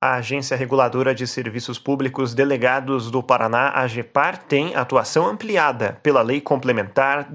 A Agência Reguladora de Serviços Públicos Delegados do Paraná, AGEPAR, tem atuação ampliada pela Lei Complementar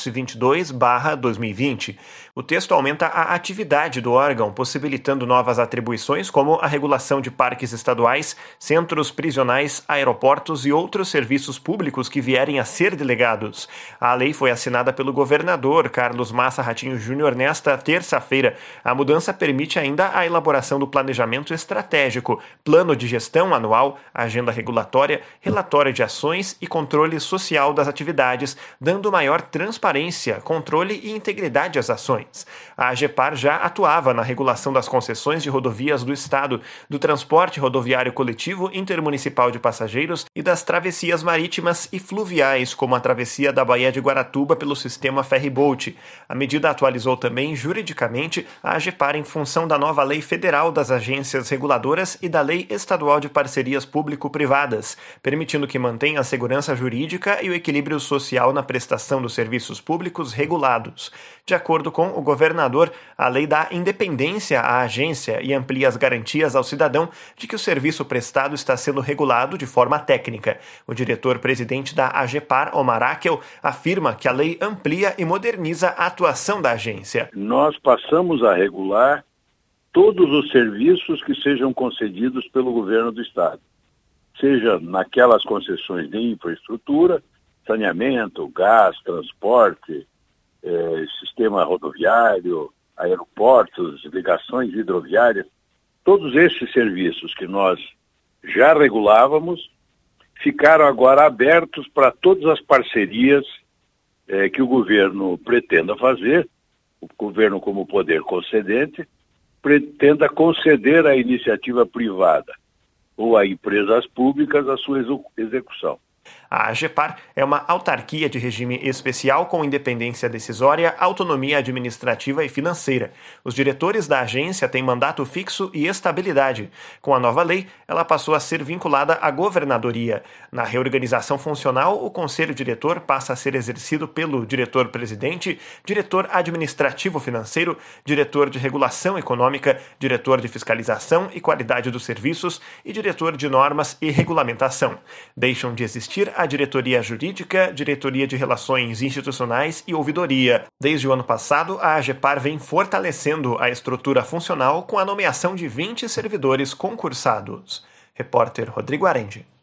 222/2020. O texto aumenta a atividade do órgão, possibilitando novas atribuições como a regulação de parques estaduais, centros prisionais, aeroportos e outros serviços públicos que vierem a ser delegados. A lei foi assinada pelo governador Carlos Massa Ratinho Júnior nesta terça-feira. A mudança permite ainda a elaboração do planejamento estratégico, plano de gestão anual, agenda regulatória, relatório de ações e controle social das atividades, dando maior transparência, controle e integridade às ações. A AGEPAR já atuava na regulação das concessões de rodovias do Estado, do transporte rodoviário coletivo intermunicipal de passageiros e das travessias marítimas e fluviais, como a travessia da Baía de Guaratuba pelo sistema ferry-boat. A medida atualizou também juridicamente a AGEPAR em função da nova Lei Federal das Agências Reguladoras e da Lei Estadual de Parcerias Público-Privadas, permitindo que mantenha a segurança jurídica e o equilíbrio social na prestação dos serviços públicos regulados. De acordo com o governador, a lei dá independência à agência e amplia as garantias ao cidadão de que o serviço prestado está sendo regulado de forma técnica. O diretor-presidente da AGEPAR, Omar Akel, afirma que a lei amplia e moderniza a atuação da agência. Nós passamos a regular todos os serviços que sejam concedidos pelo governo do Estado, seja naquelas concessões de infraestrutura, saneamento, gás, transporte, sistema rodoviário, aeroportos, ligações hidroviárias. Todos esses serviços que nós já regulávamos ficaram agora abertos para todas as parcerias que o governo pretenda fazer, o governo como poder concedente, pretenda conceder à iniciativa privada ou a empresas públicas a sua execução. A AGEPAR é uma autarquia de regime especial com independência decisória, autonomia administrativa e financeira. Os diretores da agência têm mandato fixo e estabilidade. Com a nova lei, ela passou a ser vinculada à governadoria. Na reorganização funcional, o conselho diretor passa a ser exercido pelo diretor-presidente, diretor administrativo financeiro, diretor de regulação econômica, diretor de fiscalização e qualidade dos serviços e diretor de normas e regulamentação. Deixam de existir a diretoria jurídica, diretoria de relações institucionais e ouvidoria. Desde o ano passado, a AGEPAR vem fortalecendo a estrutura funcional com a nomeação de 20 servidores concursados. Repórter Rodrigo Arendi.